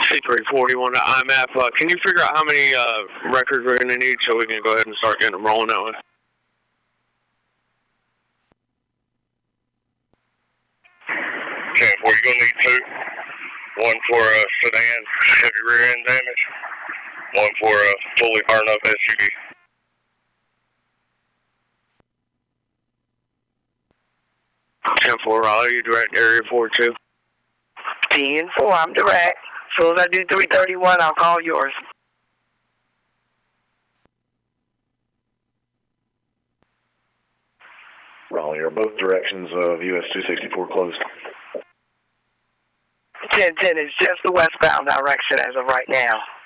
C341 to IMAP. Can you figure out how many records we're going to need so we can go ahead and start getting them rolling that way? 10-4, you're going to need 2. One for a sedan, heavy rear end damage. One for a fully burned up SUV. 10-4, Raleigh, you direct area 42. 10-4, I'm direct. As soon as I do 331, I'll call yours. Raleigh, are both directions of US 264 closed? 10-10 is just the westbound direction as of right now.